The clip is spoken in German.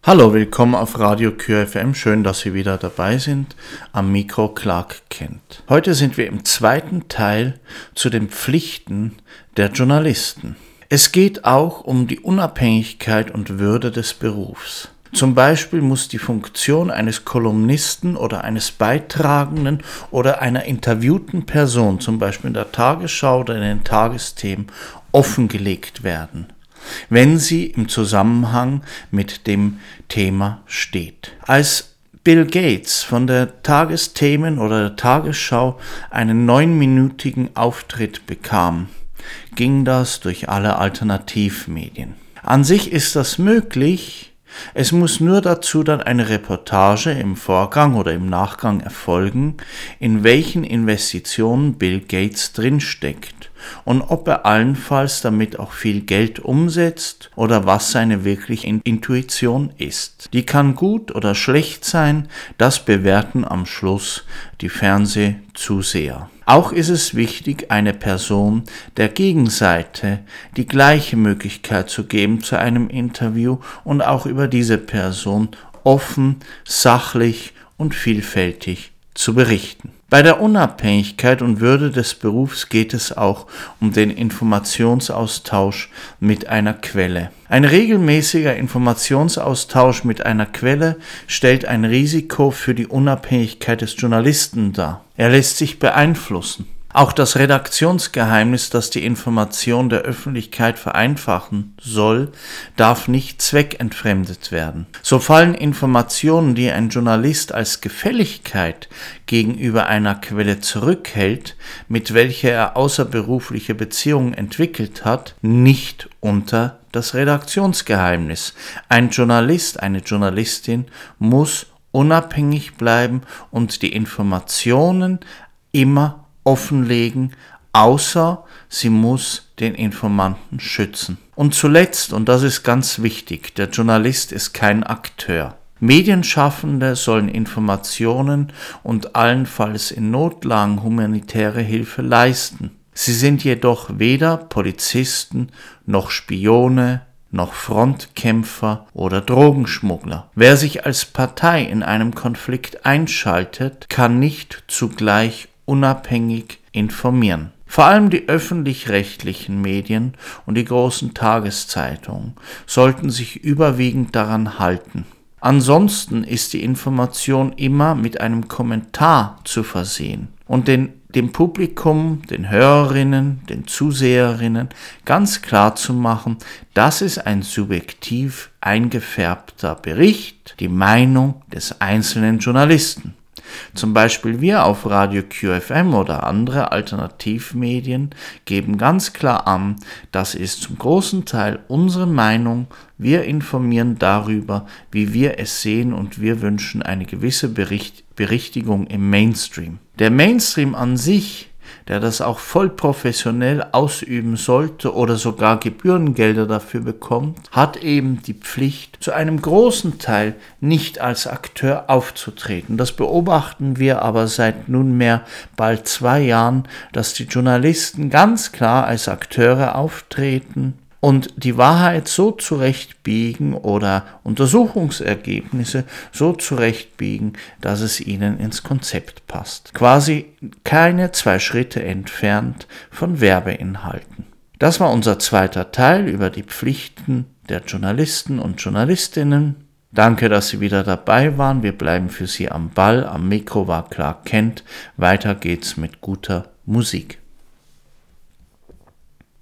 Hallo, willkommen auf Radio QFM. Schön, dass Sie wieder dabei sind. Am Mikro Clark Kent. Heute sind wir im zweiten Teil zu den Pflichten der Journalisten. Es geht auch um die Unabhängigkeit und Würde des Berufs. Zum Beispiel muss die Funktion eines Kolumnisten oder eines Beitragenden oder einer interviewten Person, zum Beispiel in der Tagesschau oder in den Tagesthemen, offengelegt werden, wenn sie im Zusammenhang mit dem Thema steht. Als Bill Gates von der Tagesthemen oder der Tagesschau einen 9-minütigen Auftritt bekam, ging das durch alle Alternativmedien. An sich ist das möglich. Es muss nur dazu dann eine Reportage im Vorgang oder im Nachgang erfolgen, in welchen Investitionen Bill Gates drinsteckt und ob er allenfalls damit auch viel Geld umsetzt oder was seine wirkliche Intuition ist. Die kann gut oder schlecht sein, das bewerten am Schluss die Fernsehzuseher. Auch ist es wichtig, eine Person der Gegenseite die gleiche Möglichkeit zu geben zu einem Interview und auch über diese Person offen, sachlich und vielfältig zu berichten. Bei der Unabhängigkeit und Würde des Berufs geht es auch um den Informationsaustausch mit einer Quelle. Ein regelmäßiger Informationsaustausch mit einer Quelle stellt ein Risiko für die Unabhängigkeit des Journalisten dar. Er lässt sich beeinflussen. Auch das Redaktionsgeheimnis, das die Information der Öffentlichkeit vereinfachen soll, darf nicht zweckentfremdet werden. So fallen Informationen, die ein Journalist als Gefälligkeit gegenüber einer Quelle zurückhält, mit welcher er außerberufliche Beziehungen entwickelt hat, nicht unter das Redaktionsgeheimnis. Ein Journalist, eine Journalistin muss unabhängig bleiben und die Informationen immer offenlegen, außer sie muss den Informanten schützen. Und zuletzt, und das ist ganz wichtig, der Journalist ist kein Akteur. Medienschaffende sollen Informationen und allenfalls in Notlagen humanitäre Hilfe leisten. Sie sind jedoch weder Polizisten noch Spione, noch Frontkämpfer oder Drogenschmuggler. Wer sich als Partei in einem Konflikt einschaltet, kann nicht zugleich unabhängig informieren. Vor allem die öffentlich-rechtlichen Medien und die großen Tageszeitungen sollten sich überwiegend daran halten. Ansonsten ist die Information immer mit einem Kommentar zu versehen und dem Publikum, den Hörerinnen, den Zuseherinnen ganz klar zu machen, das ist ein subjektiv eingefärbter Bericht, die Meinung des einzelnen Journalisten. Zum Beispiel wir auf Radio QFM oder andere Alternativmedien geben ganz klar an, das ist zum großen Teil unsere Meinung. Wir informieren darüber, wie wir es sehen und wir wünschen eine gewisse Berichtigung im Mainstream. Der Mainstream an sich, der das auch voll professionell ausüben sollte oder sogar Gebührengelder dafür bekommt, hat eben die Pflicht, zu einem großen Teil nicht als Akteur aufzutreten. Das beobachten wir aber seit nunmehr bald 2 Jahren, dass die Journalisten ganz klar als Akteure auftreten und die Wahrheit so zurechtbiegen oder Untersuchungsergebnisse so zurechtbiegen, dass es ihnen ins Konzept passt. Quasi keine 2 Schritte entfernt von Werbeinhalten. Das war unser zweiter Teil über die Pflichten der Journalisten und Journalistinnen. Danke, dass Sie wieder dabei waren. Wir bleiben für Sie am Ball. Am Mikro war Clark Kent. Weiter geht's mit guter Musik.